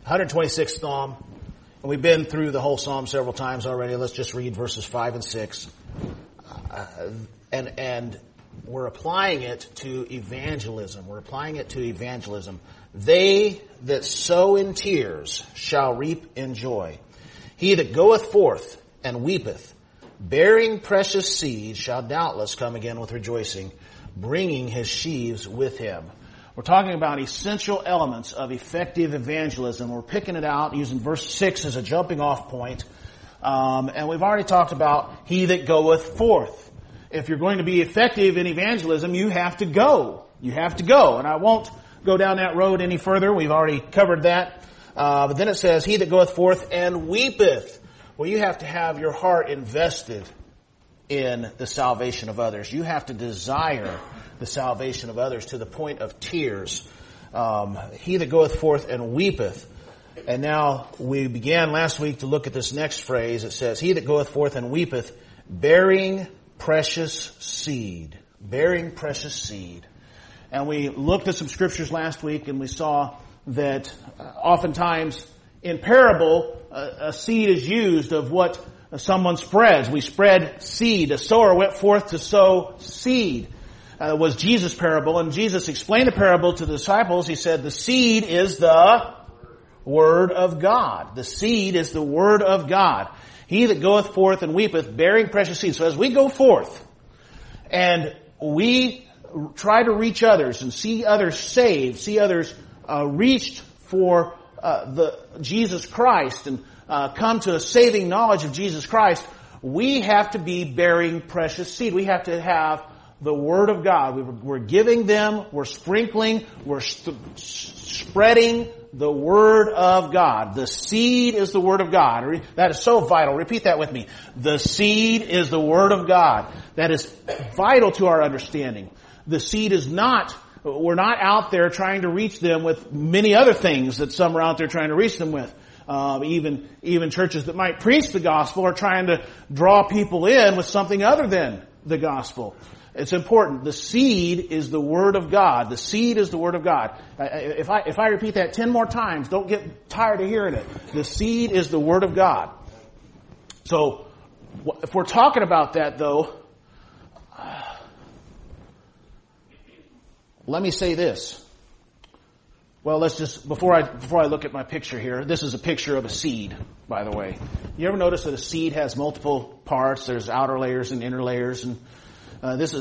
126th Psalm. And we've been through the whole Psalm several times already. Let's just read verses 5 and 6. And we're applying it to evangelism. They that sow in tears shall reap in joy. He that goeth forth and weepeth, bearing precious seed, shall doubtless come again with rejoicing, bringing his sheaves with him. We're talking about essential elements of effective evangelism. We're picking it out using verse 6 as a jumping off point. And we've already talked about he that goeth forth. If you're going to be effective in evangelism, you have to go. You have to go. And I won't go down that road any further. We've already covered that. But then it says, he that goeth forth and weepeth. Well, you have to have your heart invested in the salvation of others. You have to desire the salvation of others to the point of tears. He that goeth forth and weepeth. And now we began last week to look at this next phrase. It says, he that goeth forth and weepeth, bearing precious seed. Bearing precious seed. And we looked at some scriptures last week and we saw that oftentimes in parable, a seed is used of what someone spreads. We spread seed. A sower went forth to sow seed. Was Jesus' parable, and Jesus explained the parable to the disciples. He said, the seed is the Word of God. The seed is the Word of God. He that goeth forth and weepeth, bearing precious seed. So as we go forth, and we try to reach others, and see others saved, see others reached for Jesus Christ, and come to a saving knowledge of Jesus Christ, we have to be bearing precious seed. We have to have the Word of God. We're giving them, we're sprinkling, we're spreading the Word of God. The seed is the Word of God. That is so vital. Repeat that with me. The seed is the Word of God. That is vital to our understanding. The seed is not, we're not out there trying to reach them with many other things that some are out there trying to reach them with. Even churches that might preach the gospel are trying to draw people in with something other than the gospel. It's important. The seed is the Word of God. The seed is the Word of God. If I repeat that 10 more times, don't get tired of hearing it. The seed is the Word of God. So, if we're talking about that though, let me say this. Well, let's just, before I look at my picture here, this is a picture of a seed, by the way. You ever notice that a seed has multiple parts? There's outer layers and inner layers, and this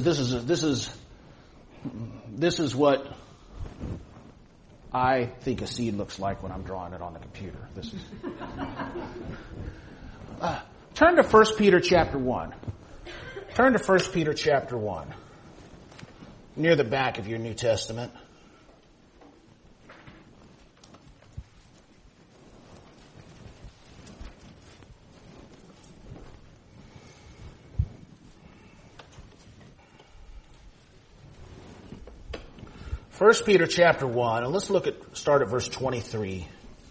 is what I think a seed looks like when I'm drawing it on the computer. Turn to 1 Peter chapter 1. Turn to 1 Peter chapter 1. Near the back of your New Testament. First Peter chapter 1, and let's start at verse 23.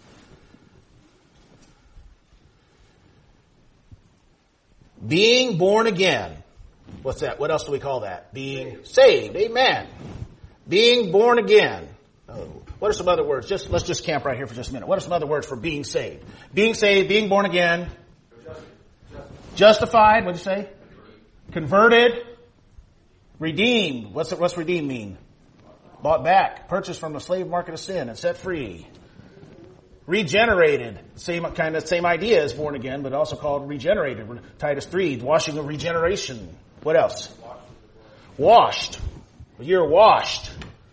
Being born again. What's that? What else do we call that? Being saved. Amen. Being born again. What are some other words? Let's just camp right here for just a minute. What are some other words for being saved? Being saved, being born again. Justified, what'd you say? Converted. Redeemed. What's redeemed mean? Bought back, purchased from the slave market of sin and set free. Regenerated, same idea as born again, but also called regenerated. Titus 3, washing of regeneration. What else? Washed. You're washed.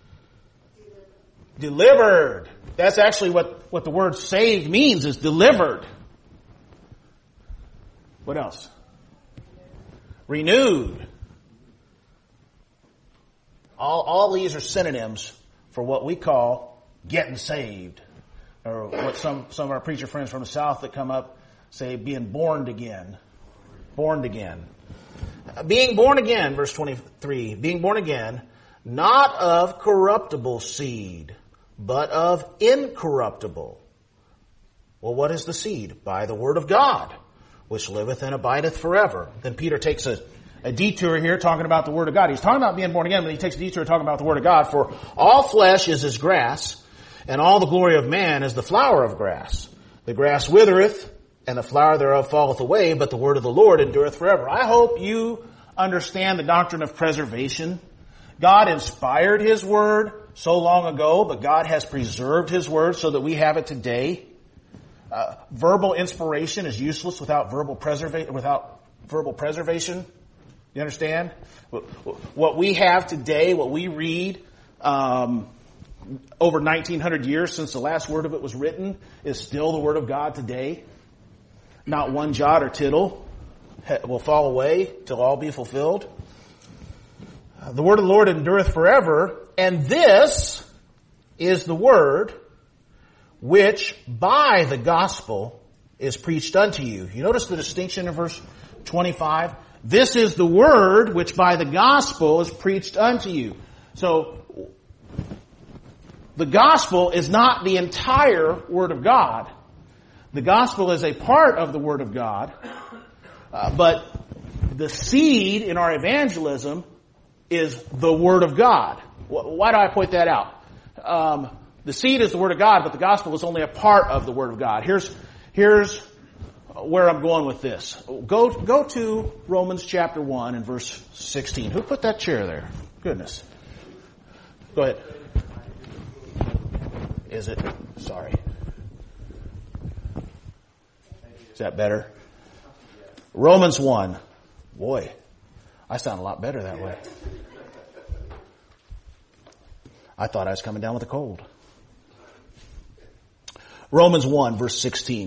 Delivered. That's actually what the word saved means, is delivered. What else? Renewed. All these are synonyms for what we call getting saved. Or what some of our preacher friends from the South that come up say being born again. Born again. Being born again, verse 23. Being born again, not of corruptible seed, but of incorruptible. Well, what is the seed? By the word of God, which liveth and abideth forever. Then Peter takes a detour here talking about the Word of God. He's talking about being born again, but he takes a detour talking about the Word of God. For all flesh is as grass, And all the glory of man is the flower of grass. The grass withereth, and the flower thereof falleth away, but the word of the Lord endureth forever. I hope you understand the doctrine of preservation. God inspired His word so long ago, but God has preserved His word so that we have it today. Verbal inspiration is useless without verbal preservation. You understand? What we have today, what we read, over 1900 years since the last word of it was written, is still the word of God today. Not one jot or tittle will fall away till all be fulfilled. The word of the Lord endureth forever, and this is the word which by the gospel is preached unto you. You notice the distinction in verse 25? This is the word which by the gospel is preached unto you. So, the gospel is not the entire word of God. The gospel is a part of the word of God. But the seed in our evangelism is the word of God. Why do I point that out? The seed is the word of God, but the gospel is only a part of the word of God. Here's where I'm going with this. Go to Romans chapter 1 and verse 16. Who put that chair there? Goodness. Go ahead. Is it? Sorry. Is that better? Romans 1. Boy, I sound a lot better that way. I thought I was coming down with a cold. Romans 1, verse 16.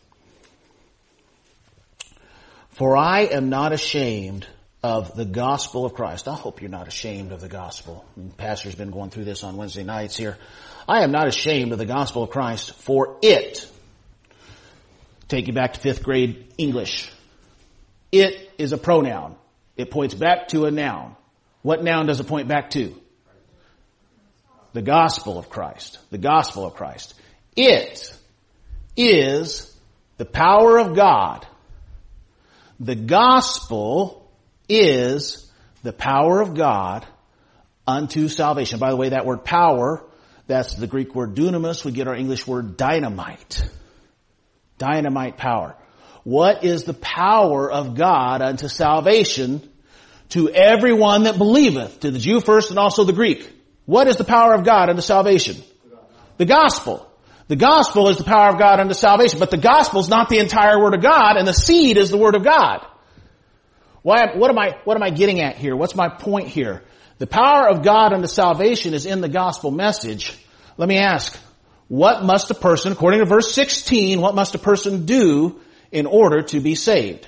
For I am not ashamed of the gospel of Christ. I hope you're not ashamed of the gospel. Pastor's been going through this on Wednesday nights here. I am not ashamed of the gospel of Christ, for it, take you back to 5th grade English. It is a pronoun. It points back to a noun. What noun does it point back to? The gospel of Christ. The gospel of Christ. It is the power of God. The gospel is the power of God unto salvation. By the way, that word power, that's the Greek word dunamis. We get our English word dynamite. Dynamite power. What is the power of God unto salvation to everyone that believeth? To the Jew first and also the Greek. What is the power of God unto salvation? The gospel. The gospel is the power of God unto salvation, but the gospel is not the entire word of God, and the seed is the word of God. What am I getting at here? What's my point here? The power of God unto salvation is in the gospel message. Let me ask, what must a person, according to verse 16, what must a person do in order to be saved?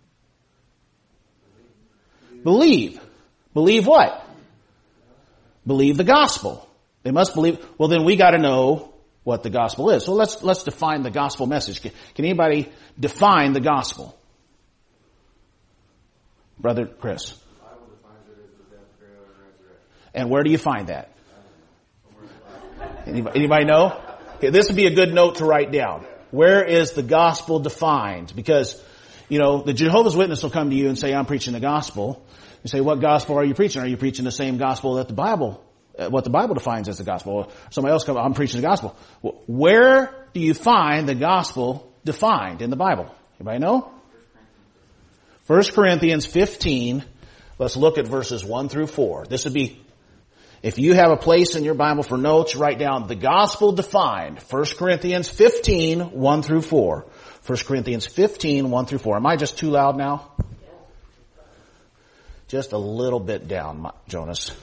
Believe. Believe what? Believe the gospel. They must believe. Well, then we got to know what the gospel is. So let's define the gospel message. Can anybody define the gospel? Brother Chris. The Bible defines it as the death, burial, and resurrection. And where do you find that? Anybody know? Okay, this would be a good note to write down. Where is the gospel defined? Because, the Jehovah's Witness will come to you and say, I'm preaching the gospel. You say, what gospel are you preaching? Are you preaching the same gospel that what the Bible defines as the gospel? Or somebody else comes, I'm preaching the gospel. Where do you find the gospel defined in the Bible? Anybody know? 1 Corinthians 15. Let's look at verses 1 through 4. This would be, if you have a place in your Bible for notes, write down the gospel defined. 1 Corinthians 15, 1 through 4. 1 Corinthians 15, 1 through 4. Am I just too loud now? Just a little bit down, Jonas.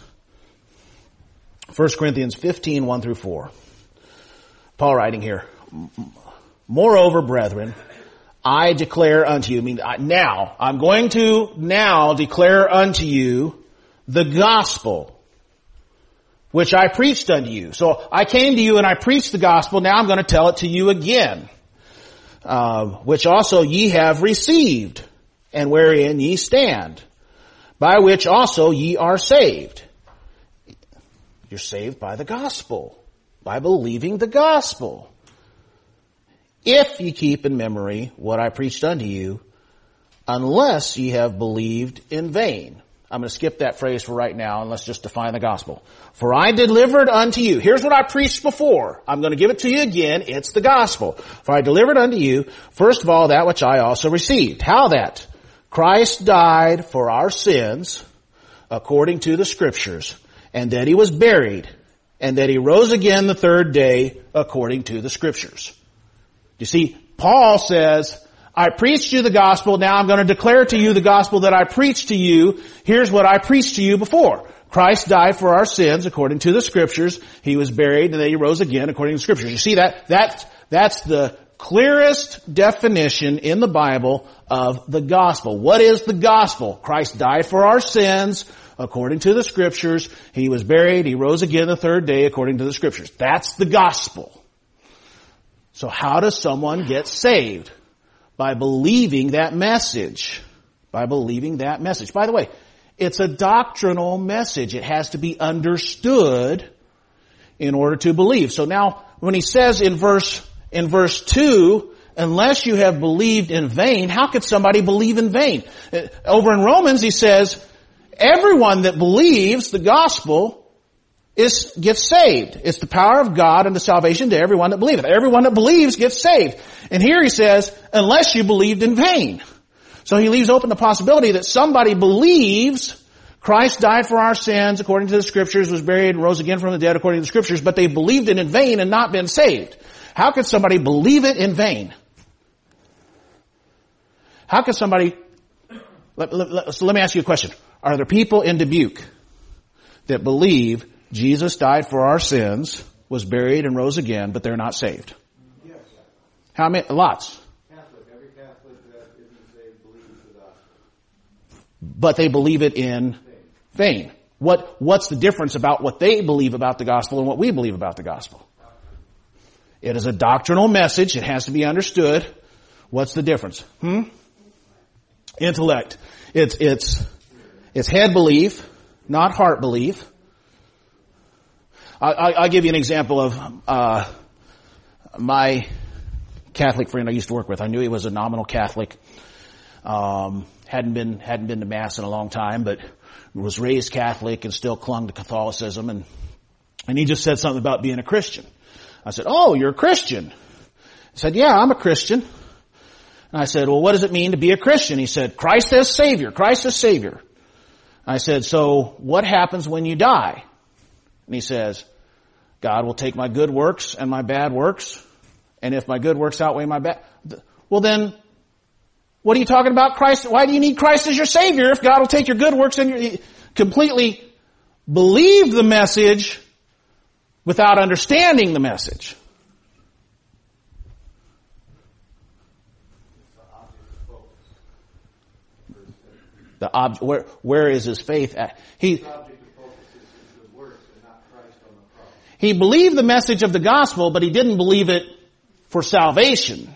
1 Corinthians 15, 1 through 4. Paul writing here. Moreover, brethren, I declare unto you, I'm going to now declare unto you the gospel which I preached unto you. So I came to you and I preached the gospel. Now I'm going to tell it to you again. Which also ye have received, and wherein ye stand, by which also ye are saved. You're saved by the gospel, by believing the gospel. If ye keep in memory what I preached unto you, unless ye have believed in vain. I'm going to skip that phrase for right now and let's just define the gospel. For I delivered unto you. Here's what I preached before. I'm going to give it to you again. It's the gospel. For I delivered unto you, first of all, that which I also received. How that? Christ died for our sins according to the scriptures, and that he was buried, and that he rose again the third day according to the scriptures. You see, Paul says, I preached you the gospel, now I'm going to declare to you the gospel that I preached to you. Here's what I preached to you before. Christ died for our sins according to the scriptures. He was buried and then he rose again according to the scriptures. You see that's the clearest definition in the Bible of the gospel. What is the gospel? Christ died for our sins according to the scriptures. He was buried. He rose again the third day according to the scriptures. That's the gospel. So how does someone get saved? By believing that message. By believing that message. By the way, it's a doctrinal message. It has to be understood in order to believe. So now, when he says in verse 2, unless you have believed in vain, how could somebody believe in vain? Over in Romans, he says, everyone that believes the gospel gets saved. It's the power of God and the salvation to everyone that believeth. Everyone that believes gets saved. And here he says, unless you believed in vain. So he leaves open the possibility that somebody believes Christ died for our sins according to the scriptures, was buried, and rose again from the dead according to the scriptures, but they believed it in vain and not been saved. How could somebody believe it in vain? How could somebody, so let me ask you a question. Are there people in Dubuque that believe Jesus died for our sins, was buried, and rose again, but they're not saved? Yes. How many? Lots. Catholic. Every Catholic that isn't saved believes the gospel. But they believe it in vain. What's the difference about what they believe about the gospel and what we believe about the gospel? It is a doctrinal message. It has to be understood. What's the difference? Intellect. It's head belief, not heart belief. I'll give you an example of my Catholic friend I used to work with. I knew he was a nominal Catholic. Hadn't been to Mass in a long time, but was raised Catholic and still clung to Catholicism. And he just said something about being a Christian. I said, "Oh, you're a Christian?" He said, "Yeah, I'm a Christian." And I said, "Well, what does it mean to be a Christian?" He said, "Christ as Savior. Christ as Savior." I said, "So what happens when you die?" And he says, "God will take my good works and my bad works. And if my good works outweigh my bad..." Well then, what are you talking about Christ? Why do you need Christ as your Savior if God will take your good works and you completely believe the message without understanding the message? The object, where is his faith at? He believed the message of the gospel, but he didn't believe it for salvation.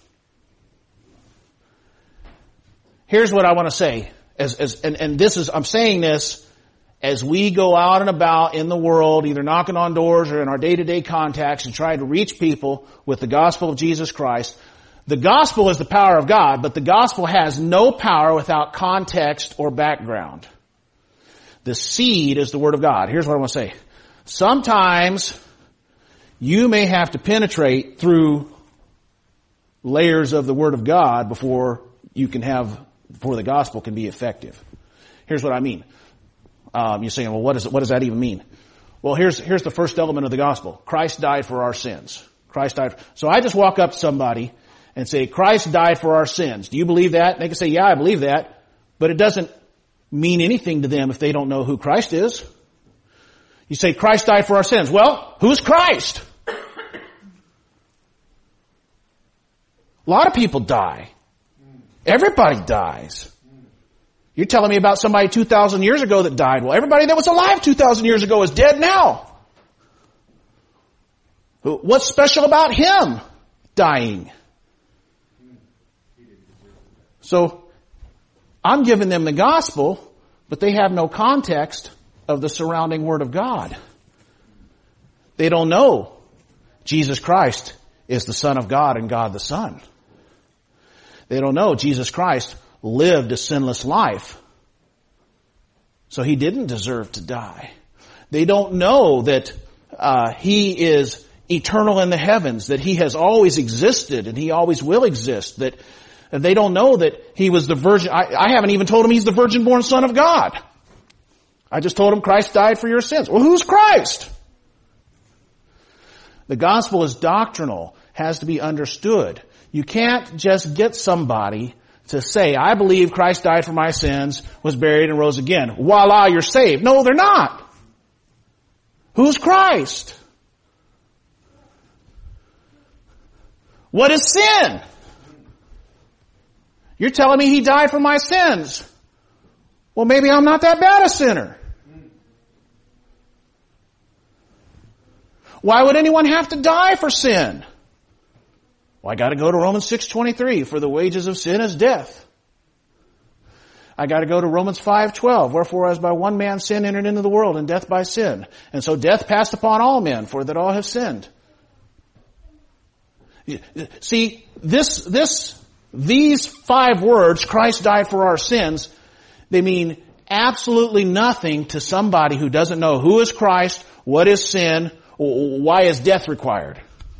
Here's what I want to say, and this is, I'm saying this as we go out and about in the world, either knocking on doors or in our day-to-day contacts and trying to reach people with the gospel of Jesus Christ. The gospel is the power of God, but the gospel has no power without context or background. The seed is the word of God. Here's what I want to say. Sometimes you may have to penetrate through layers of the word of God before the gospel can be effective. Here's what I mean. You're saying, well, what does that even mean? Well, here's the first element of the gospel. Christ died for our sins. Christ died. So I just walk up to somebody and say, Christ died for our sins. Do you believe that? And they can say, yeah, I believe that. But it doesn't mean anything to them if they don't know who Christ is. You say, Christ died for our sins. Well, who's Christ? A lot of people die. Everybody dies. You're telling me about somebody 2,000 years ago that died. Well, everybody that was alive 2,000 years ago is dead now. What's special about him dying? So, I'm giving them the gospel, but they have no context of the surrounding word of God. They don't know Jesus Christ is the Son of God and God the Son. They don't know Jesus Christ lived a sinless life So he didn't deserve to die. They don't know that he is eternal in the heavens, that he has always existed and he always will exist, that they don't know that he was the virgin. I haven't even told him he's the virgin-born Son of God. I just told him Christ died for your sins. Well, who's Christ? The gospel is doctrinal, has to be understood. You can't just get somebody to say, I believe Christ died for my sins, was buried, and rose again. Voila, you're saved. No, they're not. Who's Christ? What is sin? You're telling me he died for my sins. Well, maybe I'm not that bad a sinner. Why would anyone have to die for sin? Well, I got to go to Romans 6:23, for the wages of sin is death. I got to go to Romans 5:12, wherefore as by one man sin entered into the world, and death by sin. And so death passed upon all men, for that all have sinned. See, these 5 words, Christ died for our sins, they mean absolutely nothing to somebody who doesn't know who is Christ, what is sin, why is death required.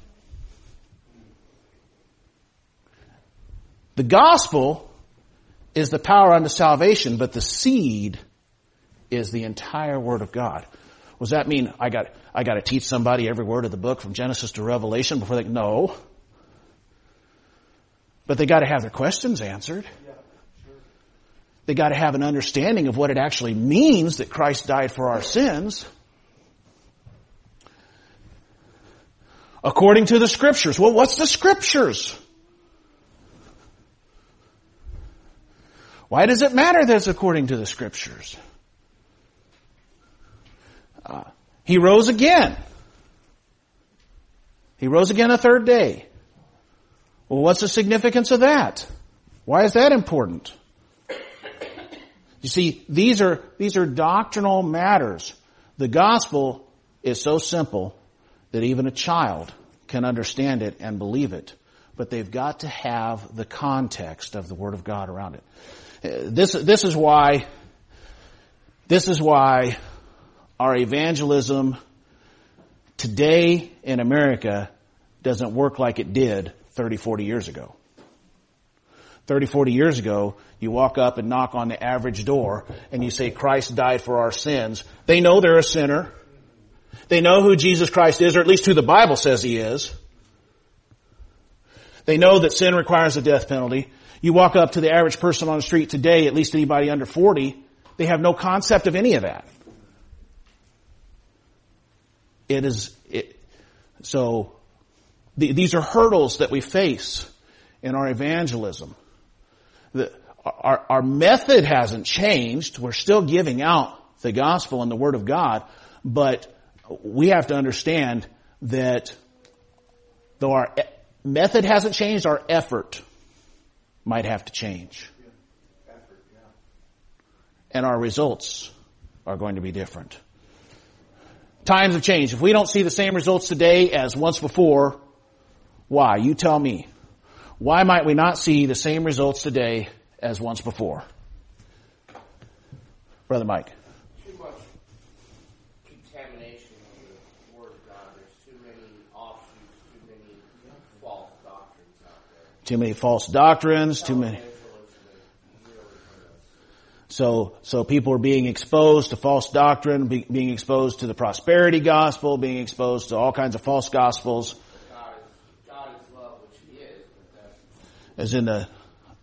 The gospel is the power unto salvation, but the seed is the entire Word of God. Does that mean I got to teach somebody every word of the book from Genesis to Revelation before they... No. But they got to have their questions answered. They got to have an understanding of what it actually means that Christ died for our sins. According to the Scriptures. Well, what's the Scriptures? Why does it matter that it's according to the Scriptures? He rose again. He rose again a third day. Well, what's the significance of that? Why is that important? You see, these are doctrinal matters. The gospel is so simple that even a child can understand it and believe it. But they've got to have the context of the Word of God around it. This is why our evangelism today in America doesn't work like it did 30, 40 years ago. 30, 40 years ago, you walk up and knock on the average door and you say, Christ died for our sins. They know they're a sinner. They know who Jesus Christ is, or at least who the Bible says he is. They know that sin requires a death penalty. You walk up to the average person on the street today, at least anybody under 40, they have no concept of any of that. These are hurdles that we face in our evangelism. Our method hasn't changed. We're still giving out the gospel and the Word of God, but we have to understand that though our method hasn't changed, our effort might have to change. And our results are going to be different. Times have changed. If we don't see the same results today as once before, why? You tell me. Why might we not see the same results today as once before? Brother Mike. Too much contamination of the Word of God. There's too many offshoots, too many false doctrines out there. Too many false doctrines, too many. So people are being exposed to false doctrine, being exposed to the prosperity gospel, being exposed to all kinds of false gospels. God is love, which he is. But as in the,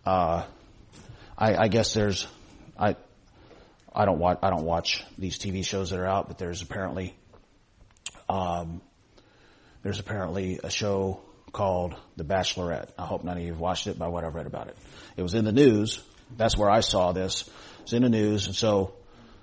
I guess there's, I don't watch these TV shows that are out, but there's apparently a show called The Bachelorette. I hope none of you have watched it by what I've read about it. It was in the news. That's where I saw this. It's in the news, and so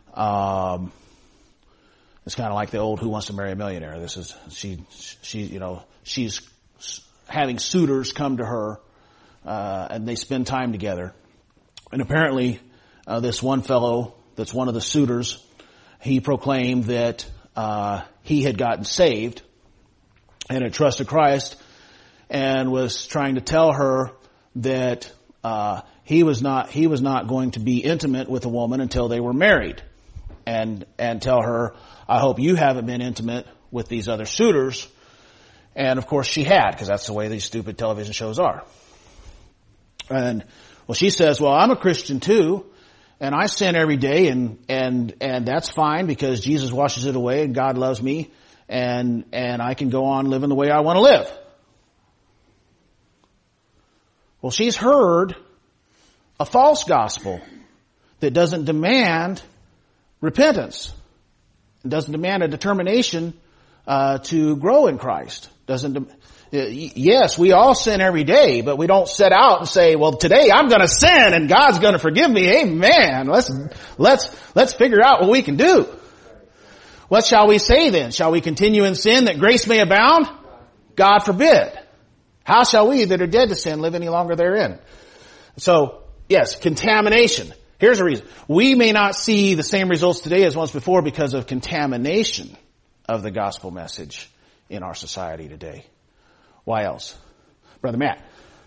it's kind of like the old Who Wants to Marry a Millionaire. This is she's having suitors come to her, and they spend time together. And apparently, this one fellow that's one of the suitors, he proclaimed that he had gotten saved and had trusted Christ, and was trying to tell her that he was not going to be intimate with a woman until they were married. and tell her, I hope you haven't been intimate with these other suitors. And of course she had, because that's the way these stupid television shows are. And well, she says, well, I'm a Christian too, and I sin every day, and that's fine because Jesus washes it away and God loves me, and I can go on living the way I want to live. Well, she's heard a false gospel that doesn't demand repentance. It doesn't demand a determination to grow in Christ. Yes, we all sin every day, but we don't set out and say, well, today I'm going to sin and God's going to forgive me. Amen. Let's figure out what we can do. What shall we say then? Shall we continue in sin that grace may abound? God forbid. How shall we that are dead to sin live any longer therein? So, yes, contamination. Here's a reason. We may not see the same results today as once before because of contamination of the gospel message in our society today. Why else? Brother Matt.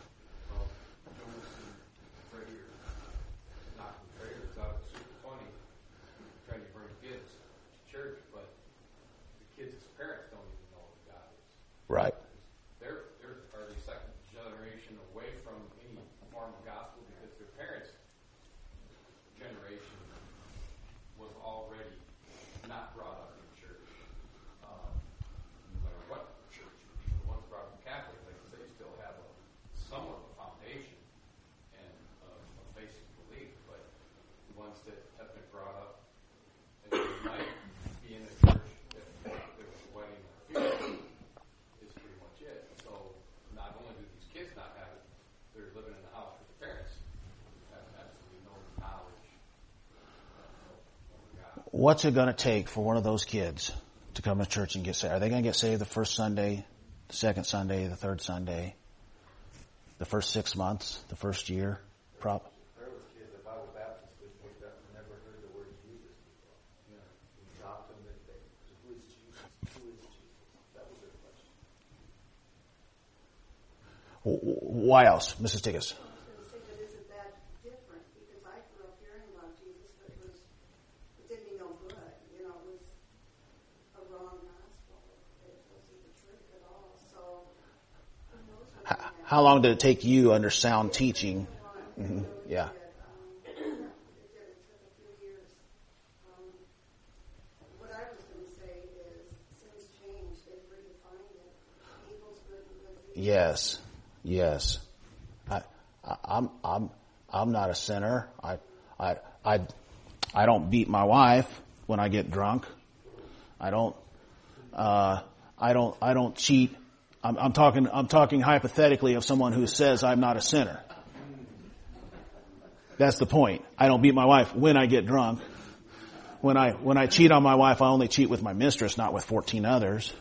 Right. They're the second generation away from any form of gospel because their parents' generation was already not brought up in church. No matter what church, even the ones brought up Catholic, like they still have somewhat of a foundation and a basic belief, but the ones that have been brought up and they might be in a church that there was a wedding or a funeral. So not only do these kids not have it, they're living in the house with their parents. Have absolutely no knowledge of God. What's it going to take for one of those kids to come to church and get saved? Are they going to get saved the first Sunday, the second Sunday, the third Sunday, the first 6 months, the first year? There was kids that Bible Baptists that never heard the word Jesus before. Yeah. We dropped them and they, who is Jesus? Who is Jesus? That was their question. Why else, Mrs. Tiggis? I was going to say, but isn't that different? Because I grew up hearing about Jesus, but it did me no good. You know, it was a wrong gospel. It wasn't the truth at all. So, who knows what How long did it take you under sound teaching? Mm-hmm. Yeah. It took a few years. What I was going to say is, since change, they've redefined it. Evil's good and good's evil. Yes. Yes. I'm not a sinner. I don't beat my wife when I get drunk. I don't cheat. I'm talking hypothetically of someone who says I'm not a sinner. That's the point. I don't beat my wife when I get drunk. When I cheat on my wife, I only cheat with my mistress, not with 14 others.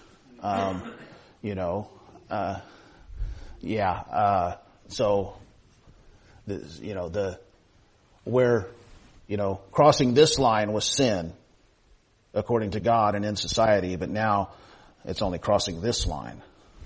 So, crossing this line was sin, according to God and in society, but now it's only crossing this line.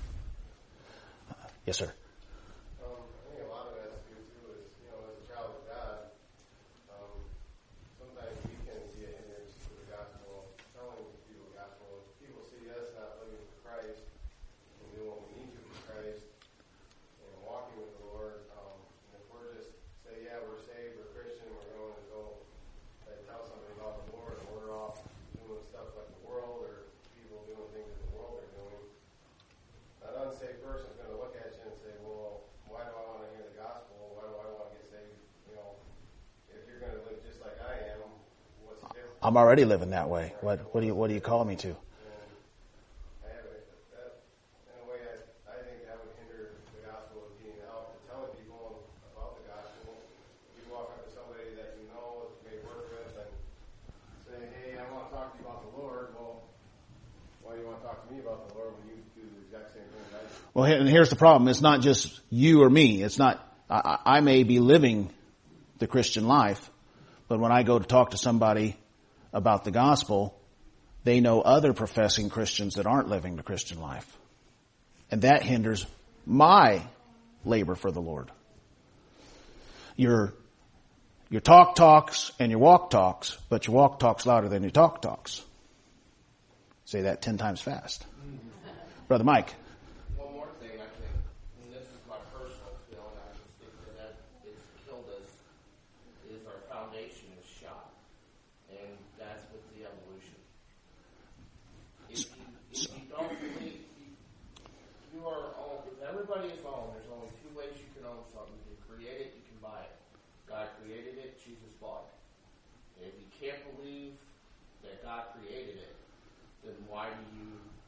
Yes, sir. I think a lot of it has to do too is, as a child of God, sometimes we can be a hindrance to the gospel, telling people the gospel. If people see us not living for Christ and doing what we need to for Christ and walking with the Lord, and if we're just say, yeah, we're saved, we're Christian, we're going to go tell somebody about the Lord, and we're off doing stuff like the world or people doing things that the world are doing, an unsaved person is going to look at you and say, well, why do I want to hear the gospel? Why do I want to get saved? If you're going to live just like I am, what's the difference? I'm already living that way. What do you call me to? And in a way, I think that would hinder the gospel of being out and telling people about the gospel. You walk up to somebody that you know, that you may work with, and say, hey, I want to talk to you about the Lord. Well, why do you want to talk to me about the Lord when you do the exact same thing as I do? Well, and here's the problem. It's not just you or me. It's not, I may be living the Christian life, but when I go to talk to somebody about the gospel, they know other professing Christians that aren't living the Christian life. And that hinders my labor for the Lord. Your Your talk talks and your walk talks, but your walk talks louder than your talk talks. Say that 10 times fast. Brother Mike. One more thing, I think, and this is my personal feeling, I just think that it's killed us, is our foundation is shot. And that's with the evolution. If you don't believe, you are own, if everybody is owned, there's only two ways you can own something. You can create it, you can buy it. God created it, Jesus bought it. And if you can't believe that God created it, then why do you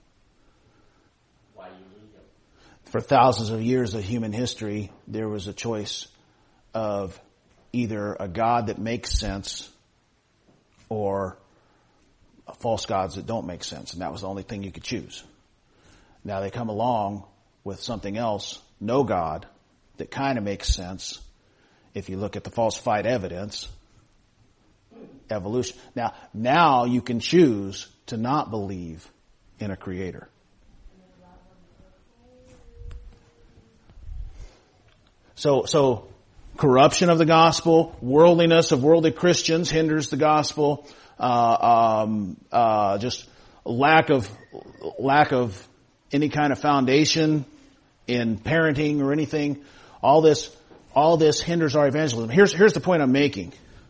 need him? For thousands of years of human history, there was a choice of either a God that makes sense or false gods that don't make sense. And that was the only thing you could choose. Now they come along with something else, no God, that kind of makes sense if you look at the falsified evidence, evolution. Now you can choose to not believe in a creator. So corruption of the gospel, worldliness of worldly Christians hinders the gospel. Just lack of any kind of foundation in parenting or anything. All this hinders our evangelism. Here's the point I'm making.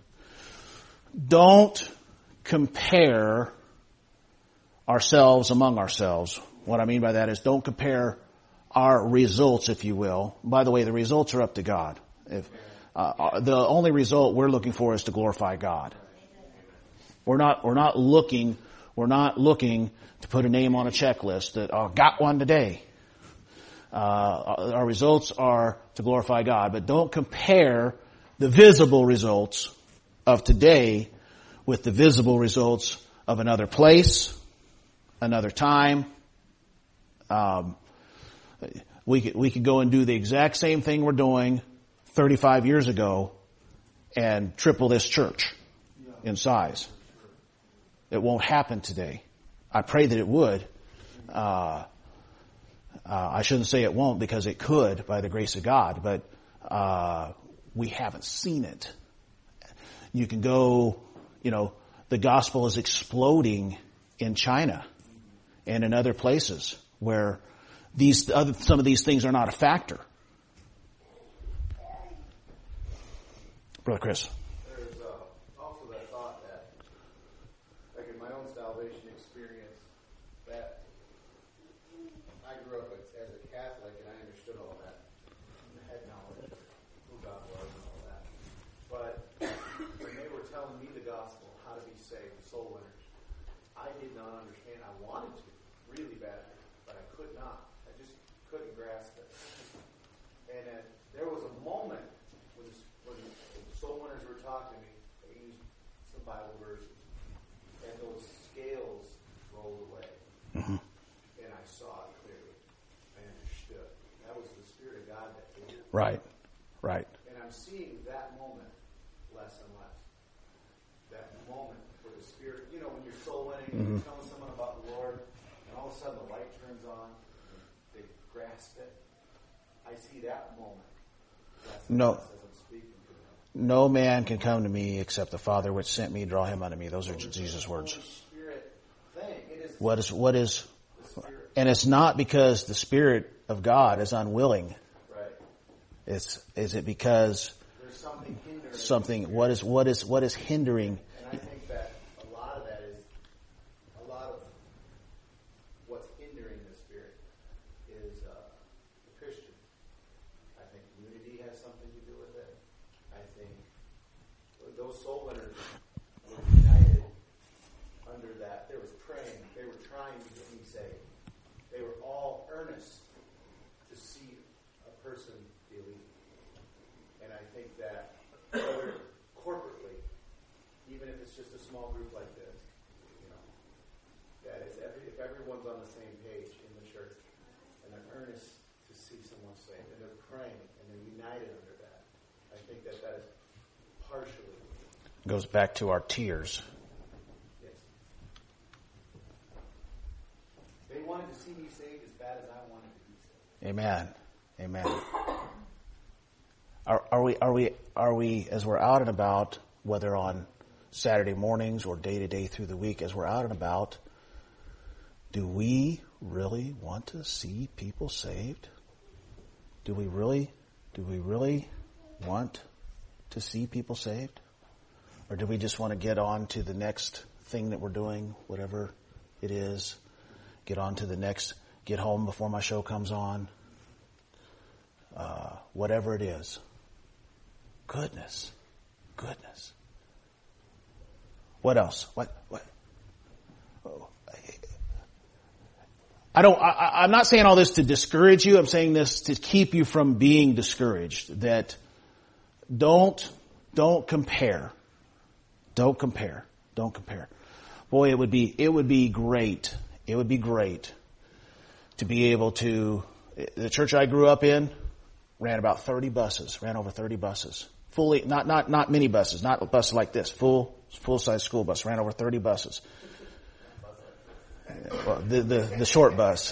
Don't compare ourselves among ourselves. What I mean by that is don't compare our results, if you will. By the way, the results are up to God. The only result we're looking for is to glorify God. We're not looking to put a name on a checklist that got one today. Our results are to glorify God, but don't compare the visible results of today with the visible results of another place, another time. We could go and do the exact same thing we're doing 35 years ago and triple this church in size. It won't happen today. I pray that it would. I shouldn't say it won't because it could by the grace of God, but we haven't seen it. You can go, the gospel is exploding in China and in other places where some of these things are not a factor. Brother Chris. There's also that thought that, like in my own salvation experience, that I grew up as a Catholic and I understood all that. I had knowledge of who God was and all that. But when they were telling me the gospel, how to be saved, soul winners, I did not understand. I wanted to, really badly, but I could not. I just couldn't grasp it. And there was a moment when soul winners were talking to me, they used some Bible verses, and those scales rolled away. Mm-hmm. And I saw it clearly. I understood. That was the Spirit of God that did it. Right. And I'm seeing that moment less and less. That moment where the Spirit, when you're soul winning, and you're telling someone about the Lord, and all of a sudden the light turns on, and they grasp it. I see that moment less and less as I'm speaking to them. No man can come to me except the Father which sent me, draw him unto me. Those are Jesus' words. What is, and it's not because the Spirit of God is unwilling. Right. Is it because there's something hindering? What is hindering? And I think that a lot of what's hindering the Spirit is the Christian. I think unity has something to do with it. I think those soul winners were united under that. There was praying. They were trying to get me saved. They were all earnest to see a person believe. And I think that whether corporately, even if it's just a small group like this, that is if everyone's on the same page in the church and they're earnest to see someone saved and they're praying and they're united under that, I think that is partially. Goes back to our tears. Yes. They wanted to see me saved as bad as I wanted to be saved. Amen. Are we, as we're out and about, whether on Saturday mornings or day to day through the week, as we're out and about, do we really want to see people saved? Do we really want to see people saved? Or do we just want to get on to the next thing that we're doing, whatever it is, get on to the next, get home before my show comes on, whatever it is. Goodness. What else? What? I'm not saying all this to discourage you. I'm saying this to keep you from being discouraged. That don't compare. Don't compare. Boy, it would be great. It would be great to be able to, the church I grew up in ran about 30 buses, ran over 30 buses. Fully, not mini buses, not buses like this, full-size school bus, ran over 30 buses. Well, the short bus.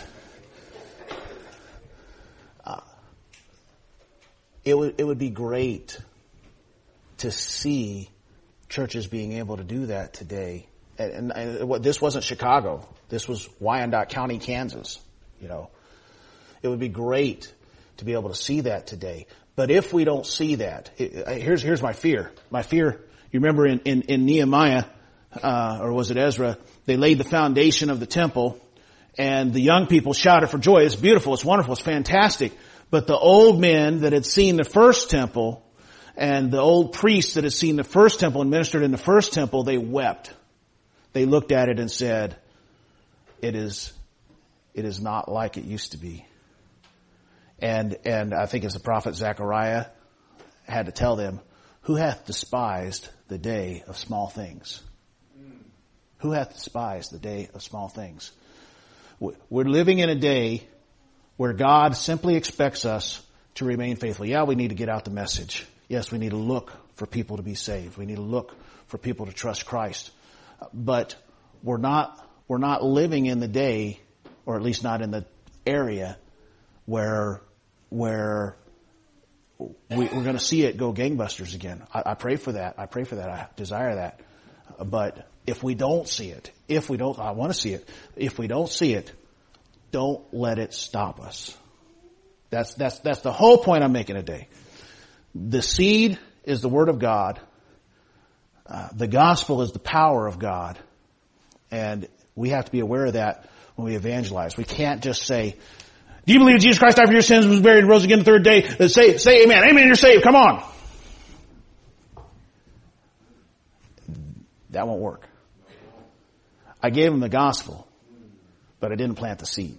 It would be great to see churches being able to do that today. And this wasn't Chicago. This was Wyandotte County, Kansas. It would be great to be able to see that today. But if we don't see that, here's my fear. My fear, you remember in Nehemiah, or was it Ezra, they laid the foundation of the temple, and the young people shouted for joy. It's beautiful, it's wonderful, it's fantastic. But the old men that had seen the first temple, and the old priests that had seen the first temple and ministered in the first temple, they wept. They looked at it and said, it is not like it used to be. And I think as the prophet Zechariah had to tell them, who hath despised the day of small things? Who hath despised the day of small things? We're living in a day where God simply expects us to remain faithful. Yeah, we need to get out the message. Yes, we need to look for people to be saved. We need to look for people to trust Christ. But we're not living in the day, or at least not in the area where we're going to see it go gangbusters again. I pray for that. I desire that. But if we don't see it, I want to see it. If we don't see it, don't let it stop us. That's the whole point I'm making today. The seed is the Word of God. The gospel is the power of God. And we have to be aware of that when we evangelize. We can't just say, do you believe Jesus Christ died for your sins, was buried, and rose again the third day? Say amen. Amen, you're saved. Come on. That won't work. I gave them the gospel, but I didn't plant the seed.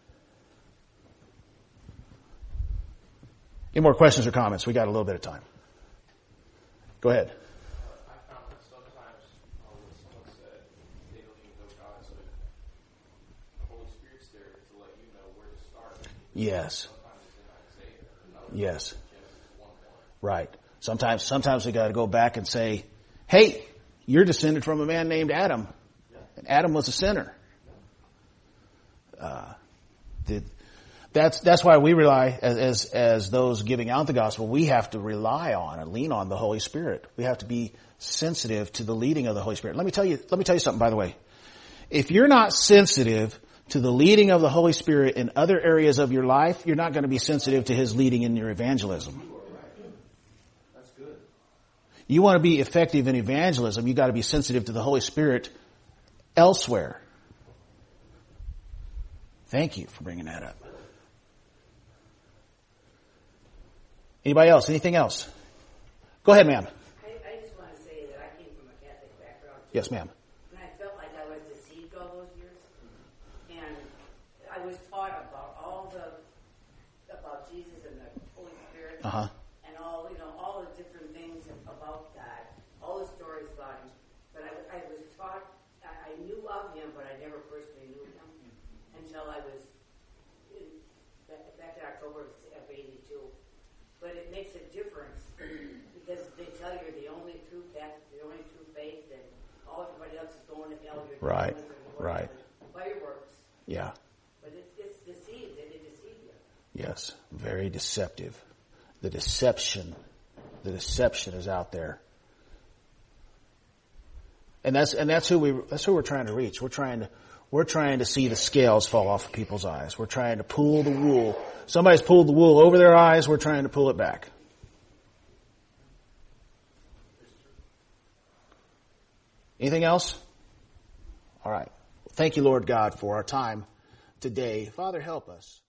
Any more questions or comments? We got a little bit of time. Go ahead. I found that sometimes when someone said they don't even know God, so the Holy Spirit's there to let you know where to start. Yes. Sometimes it's in Isaiah. Yes. Genesis 1:1. Right. Sometimes we got to go back and say, hey, you're descended from a man named Adam. And Adam was a sinner. That's why we rely, as those giving out the gospel, we have to rely on and lean on the Holy Spirit. We have to be sensitive to the leading of the Holy Spirit. Let me tell you something, by the way. If you're not sensitive to the leading of the Holy Spirit in other areas of your life, you're not going to be sensitive to His leading in your evangelism. That's good. You want to be effective in evangelism, you got to be sensitive to the Holy Spirit elsewhere. Thank you for bringing that up. Anybody else? Anything else? Go ahead, ma'am. I just want to say that I came from a Catholic background. Yes, ma'am. And I felt like I was deceived all those years. And I was taught about Jesus and the Holy Spirit. Uh-huh. And all the different things about God. All the stories about Him. But I was taught, I knew of Him, but I never personally knew Him until I was back in October of 82. But it makes a difference because they tell you you're the only true path, the only true faith, and all everybody else is going to hell. You're Right. Fireworks. Yeah. But it's deceived. They deceive you. Yes. Very deceptive. The deception is out there. And that's who we're trying to reach. We're trying to see the scales fall off of people's eyes. We're trying to pull the wool. Somebody's pulled the wool over their eyes. We're trying to pull it back. Anything else? All right. Thank you, Lord God, for our time today. Father, help us.